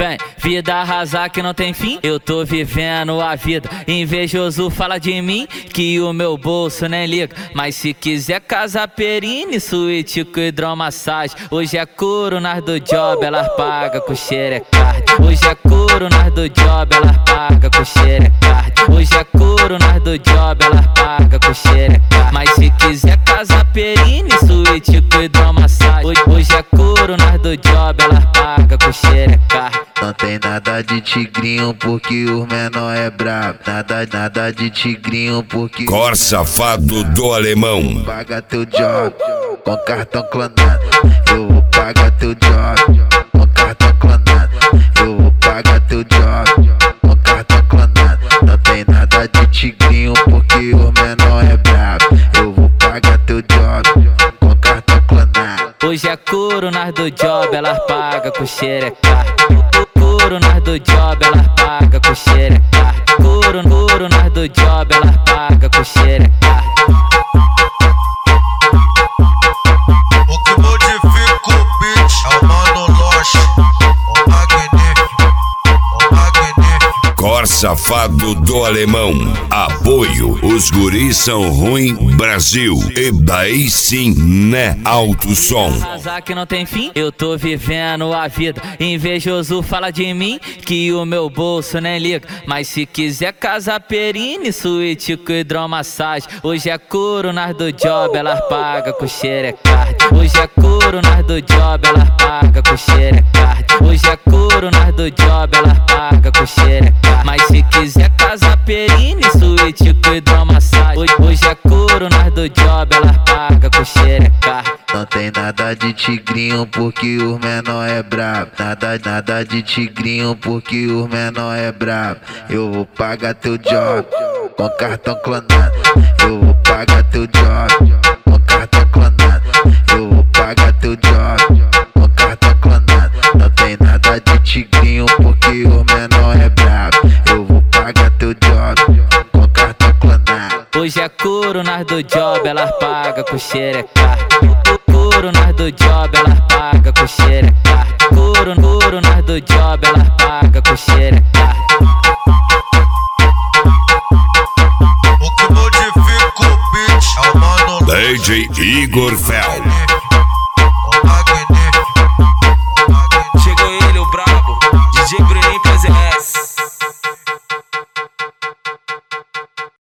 Vem, vida arrasar que não tem fim, eu tô vivendo a vida. Invejoso fala de mim, que o meu bolso nem liga. Mas se quiser casa perine, suíte com hidromassagem. Hoje é couro nas do job, elas pagam com xerecard. Hoje é couro nas do job, elas pagam com xerecard. Hoje é couro nas do job, elas pagam com xerecard. Mas se quiser casa perine, suíte com hidromassagem. Hoje é couro nas do job, elas pagam com xerecard. Não tem nada de tigrinho porque o menor é brabo. Nada de tigrinho porque Cor safado do alemão. Paga teu job com cartão clonado. Eu vou pagar teu job com cartão clonado. Eu vou pagar teu job com cartão clonado. Não tem nada de tigrinho porque o menor é brabo. Eu vou pagar teu job com cartão clonado. Hoje é couro nas do job, elas pagam com xerecard. Couro nas do job, elas pagam com xerecard. Couro nas do job, elas pagam com xerecard. O que modifica o beat é o Mano Loche, o magnífico, o magnífico. Cor safado do alemão. Apoio, os guris são ruim Brasil. E daí sim, né, alto som. Arrasar que não tem fim, eu tô vivendo a vida. Invejoso fala de mim, que o meu bolso nem liga. Mas se quiser casa perine, suíte com hidromassagem. Hoje é couro nas do job, elas pagam com xerecard. Hoje é couro nas do job, elas pagam com xerecard. Hoje é couro nas do job, elas pagam com xerecard. Mas se quiser casa perine, suíte com hidromassagem. Hoje é couro nas do job, elas pagam com xerecard. Não tem nada de tigrinho porque o menor é brabo. Nada de tigrinho porque o menor é brabo. Eu vou pagar teu job com cartão clonado. Eu vou pagar teu job com cartão clonado. Eu vou pagar teu job com cartão clonado. Não tem nada de tigrinho porque o menor é brabo. Eu vou pagar teu job com cartão clonado. Hoje é couro nas do job, elas pagam com xerecard. Couro nas do job, elas pagam com xerecard. Couro nas do job, elas pagam com xerecard. O que modifica o beat é o Mano Loche, DJ Igor Fel.